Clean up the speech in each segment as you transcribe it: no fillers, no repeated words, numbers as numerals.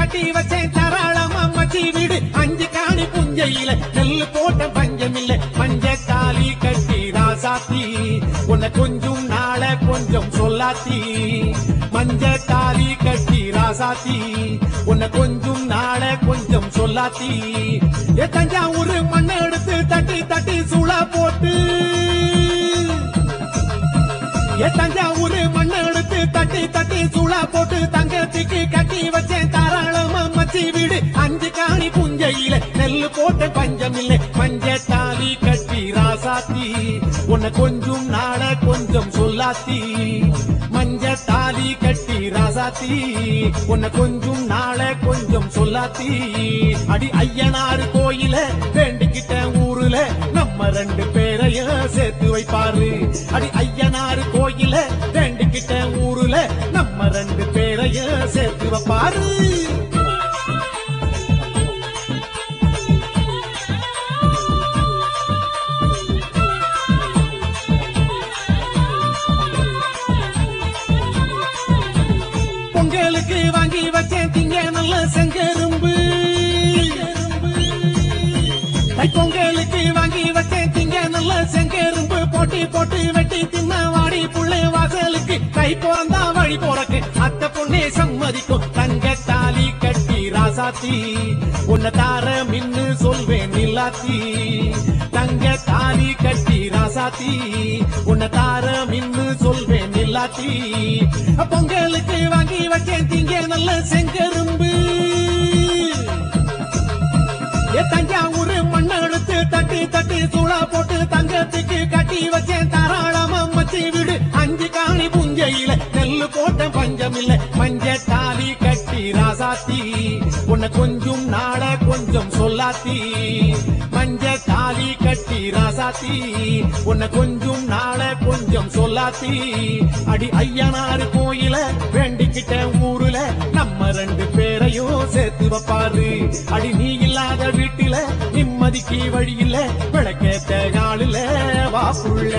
கட்டி வச்சேன் தாராளமா மச்சி வீடு அஞ்சு காணி புஞ்சையில நெல்லு போட்ட பஞ்சமில்லை மஞ்ச தாலி கட்டி ராசாத்தி உன்னை கொஞ்சம் நாள கொஞ்சம் சொல்லாத்தி மஞ்ச தாலி கட்டி ராசாத்தி உன்னை கொஞ்சம் நாள கொஞ்சம் சொல்லாத்தி தஞ்சாவூர் மண்ணை எடுத்து தட்டி தட்டி சூளா போட்டு தஞ்சாவூர் மண்ணை எடுத்து தட்டி தட்டி சூளா போட்டு தங்கத்துக்கு கட்டி வச்சேன் தாராளமா மச்சி வீடு அஞ்சு காணி புஞ்சையில நெல்லு போட்ட பஞ்சமில்லை மஞ்ச தாலி கட்டி ராசாத்தி உன்னை கொஞ்சம் நாள கொஞ்சம் சொல்லாத்தி மஞ்ச தாலி கட்டி ராசாத்தி உன்னை கொஞ்சம் நாள கொஞ்சம் சொல்லாத்தி அடி ஐயனாறு கோயில வேண்டிக்கிட்ட ஊருல நம்ம ரெண்டு பேரையும் சேர்த்து வைப்பாரு அடி ஐயனாறு கோயில வேண்டிக்கிட்ட ஊருல நம்ம ரெண்டு பேரையும் சேர்த்து வைப்பாரு பொங்கலுக்கு வாங்கி வச்சேன் திங்க நல்ல செங்கரும்பு பொங்கலுக்கு வாங்கி வச்சேன் திங்க நல்ல செங்கரும்பு போட்டி போட்டு வெட்டி தின்ன வாடி புள்ளை வாசலுக்கு கை பிறந்தா வழி போறக்கு அத்த பொண்ணே சம்மதிக்கும் தங்க தாலி கட்டி ராசாத்தி உன்னை தார மின்னு சொல்வேன் நில்லாத்தி தங்க தாலி கட்டி ராசாத்தி உன்னை தார மின்னு சொல்வேன் நில்லாத்தி பொங்கலுக்கு வாங்கி வச்சேன் திங்க நல்ல செங்கரும்பு தஞ்சாவூர் மண்ணை எடுத்து தட்டி தட்டி சூளா போட்டு தங்கத்துக்கு கட்டி வச்சேன் தாராளமா மச்சி வீடு அஞ்சு காணி புஞ்சையில நெல்லு போட்ட பஞ்சமில்லை மஞ்ச தாலி கட்டி ராசாத்தி உன்னை கொஞ்சம் நாள கொஞ்சம் சொல்லாத்தி மஞ்ச தாலி கட்டி ராசாத்தி உன்னை கொஞ்சம் நாள கொஞ்சம் சொல்லாத்தி அடி ஐயனாறு கோயில வேண்டிக்கிட்ட ஊருல நம்ம ரெண்டு பேரையும் சேர்த்து வைப்பாரு அடி நீ இல்லாத வீட்டில நிம்மதிக்கு வழியில விளக்கேத்த நாளில வாப்புள்ள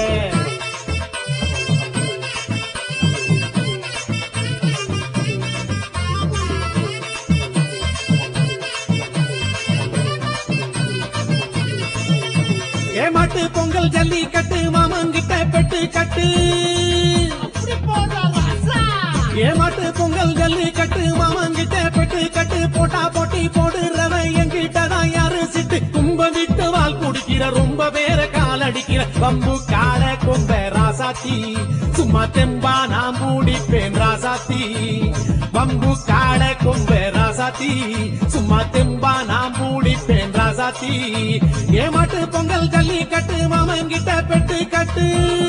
ஏமாட்டு பொங்கல் ஜல்லி கட்டு மாமங்கிட்ட பெட்டு கட்டு ஏமாட்டு பொங்கல் ஜல்லி கட்டு மாமங்கிட்ட பெட்டு கட்டு போட்டா போட்டி போடுறவ எங்கிட்டதான் யாரு சிட்டு கும்ப விட்டு வால் குடிக்கிற ரொம்ப பேர கால் அடிக்கிற பம்பு கால கொம்ப ராசாத்தி சும்மா தெம்பா நான் மூடிப்பேன் ராசாத்தி பம்பு கால கொம்ப ராசாத்தி சும்மா தெம்பா நான் மூடிப்பேன் ராசாத்தி ஏமாட்டு பொங்கல் ஜல்லி கட்டு மாமங்கிட்ட பெட்டு கட்டு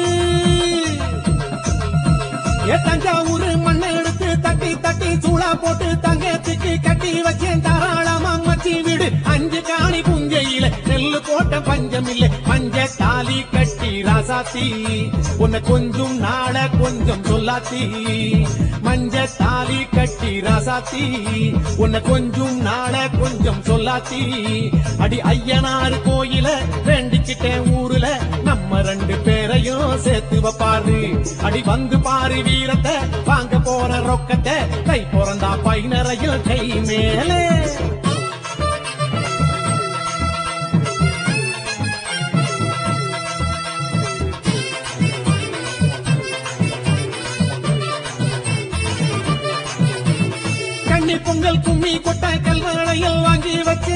தஞ்சாவூர் மண்ணை எடுத்து தட்டி தட்டி சூளா போட்டு தங்கத்துக்கு கட்டி வச்சேன் தாராளமா மச்சி வீடு அஞ்சு காணி புஞ்சையில நெல்லு போட்ட பஞ்சமில்லை மஞ்ச தாலி கட்டி ராசாத்தி உன்னை கொஞ்சம் நாள கொஞ்சம் சொல்லாத்தி மஞ்ச தாலி கட்டி ராசாத்தி உன்னை கொஞ்சம் நாள கொஞ்சம் சொல்லாத்தி அடி ஐயனாறு கோயில வேண்டிக்கிட்டேன் ஊருல நம்ம ரெண்டு பேரையும் சேர்த்து வைப்பாரு அடி வந்து பாரு வீரத்தை வாங்க போற ரொக்கத்தை கை பிறந்தா பையனரையும் கை மேலே கண்ணி பொங்கல் கும்மி கொட்ட கல்வளையில் வாங்கி வச்சு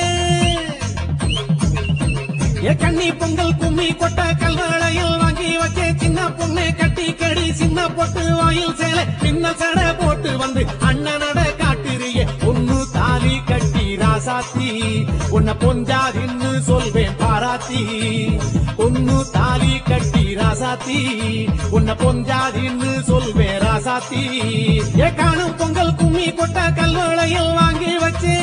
கண்ணி பொங்கல் கும்மி கொட்ட கல்வளையில் வாங்கி வச்சே சின்ன பொண்ணை கட்டி கடி சின்ன பொட்டு வாயில் சேலை பின்ன சடை போட்டு வந்து அண்ணனட காட்டுறிய ஒன்னு தாலி கட்டி ராசாத்தி உன்னை பொஞ்சாதின்னு சொல்வேன் பாராத்தி ஒன்னு தாலி கட்டி ராசாத்தி உன்னை பொஞ்சாதின்னு சொல்வேன் ராசாத்தி காணும் பொங்கல் கும்மி கொட்ட கல்வளையில் வாங்கி வச்சே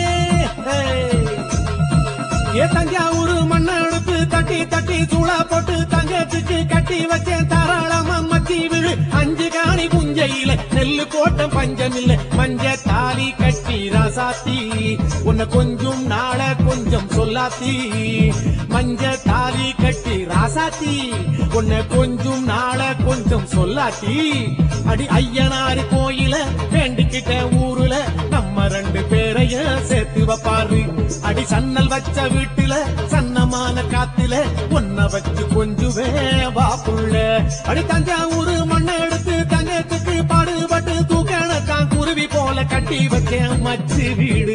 தஞ்சாவூர் மண்ணை எடுத்து தட்டி தட்டி சூளா போட்டு தங்கத்துக்கு கட்டி வச்சேன் தாராளமா மச்சி வீடு அஞ்சு காணி புஞ்சையில நெல்லு போட்ட பஞ்சமில்லை மஞ்ச தாலி கட்டி ராசாத்தி உன்னை கொஞ்சம் நாள கொஞ்சம் சொல்லாத்தி மஞ்ச தாலி கட்டி ராசாத்தி உன்னை கொஞ்சம் நாள கொஞ்சம் சொல்லாத்தி அடி ஐயனாறு கோயில வேண்டிக்கிட்ட ஊருல நம்ம 2 பேரையும் சேர்த்து வைப்பாரு. அடி சன்னல் வச்ச வீட்டுல சன்னமான காத்துல ஒன்ன வச்சு கொஞ்சுவே வாப்புள்ள. அடி தஞ்சாவூர் மண்ணை எடுத்து தங்கத்துக்கு பாடுபட்டு தூக்கணத்தான் குருவி போல கட்டி வைக்க மச்சு வீடு.